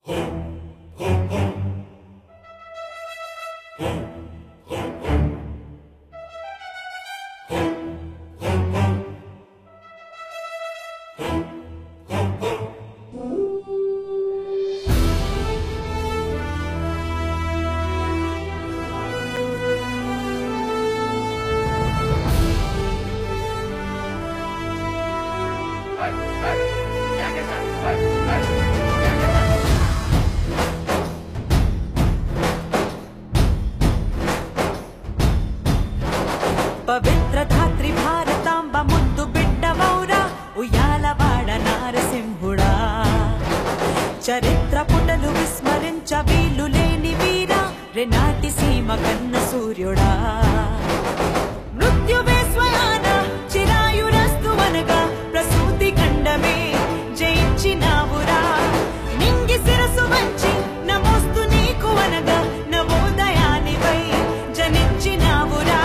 పవిత్ర ధాత్రి భారతాంబ ముద్దు బిడ్డవౌరా ఉయ్యాలవాడ నారసింహుడా చరిత్ర పుటలు విస్మరించ వీలు లేని వీరా రెనాటి సీమ కన్న సూర్యుడా మృత్యువే స్వయాన చిరాయురస్తు అనగా ప్రసూతి ఖండమే జయించినావురా నింగి శిరసు వంచి నమోస్తు నీకు అనగా నవోదయానివై జనించినావురా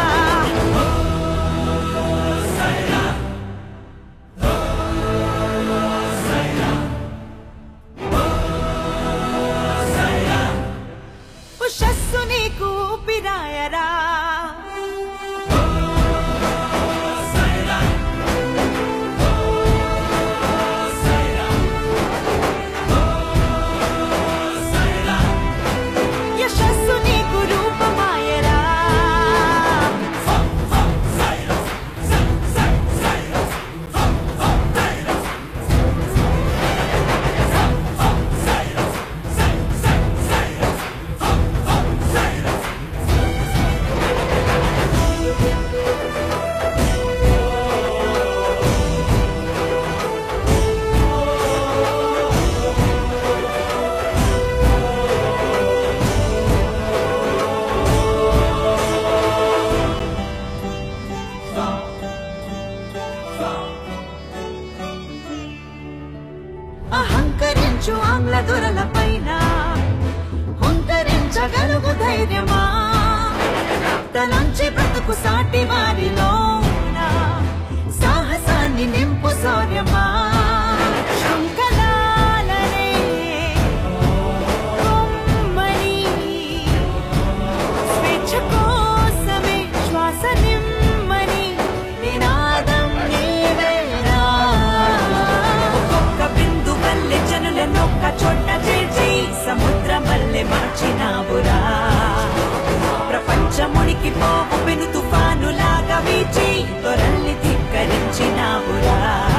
ఉషస్సు నీకు పిరాయరా యశస్సు నీకు రూపమాయరా అహంకరించు ఆంగ్ల దొరల పైన హుంకరించగలుగు ధైర్యమా తలంచి బ్రతుకు సాటి వారిలో సాహసాన్ని నింపు శౌర్యమా శృంఖలాలనే కొమ్మని స్వేచ్ఛ కోసమే శ్వాస నిమ్మని నినాదం నీవేరా ఒక్కొక్క బిందు వల్లే జనులనొక్క చోట చేర్చి సముద్రం వల్లే మార్చినావురా ప్రపంచమునికి పోవు పెను తుఫానులాగా వీచి దొరల్ని ధిక్కరించినావురా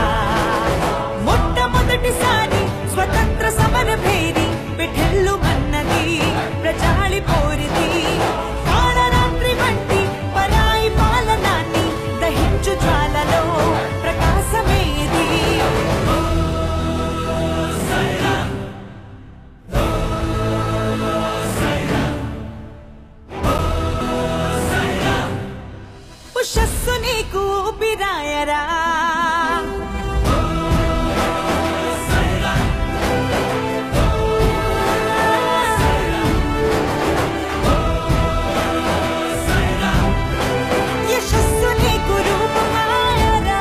మొట్టమొదటిసారి స్వతంత్ర సమర భేరి పిఠెల్లు మన్నది ప్రజాళి పోరిది కాళరాత్రి వంటి పరాయి పాలనాన్ని దహించు జ్వాలలో ప్రకాశమేది ఉషస్సు నీకు పిరాయరా యశస్సు నీకు రూపమాయరా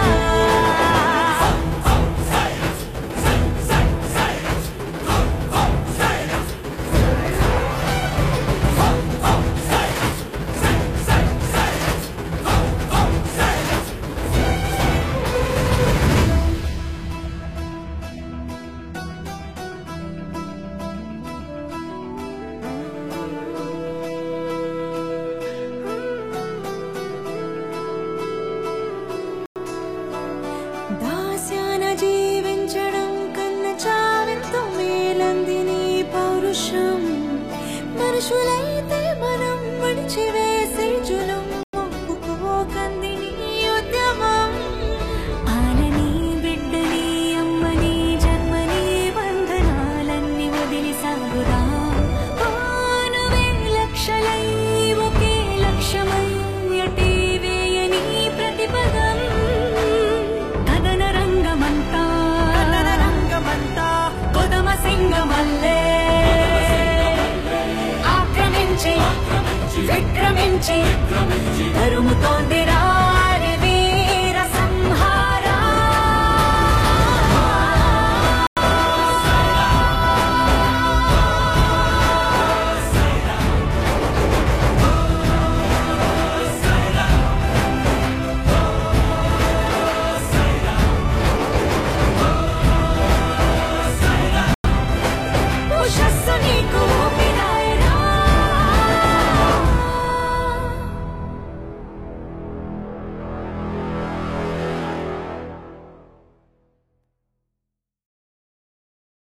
దాస్యాన జీవించడం కన్న చావెంతో మేలంది నీ పౌరుషం మనుషులైతే మనం మడిచివేసే జులం ఒప్పుకోకంది నీ ఉద్యమం ఆనని బిడ్డని అమ్మని జన్మని బంధనాలన్నీ వదిలి సాగుదా నువ్వే లక్షలై ఒకే లక్ష్యమై ఎటీ వేయని ప్రతిపదం రంగమంతా కొదమ సింగమల్లే ఆక్రమించి విక్రమించి తరుముతోంది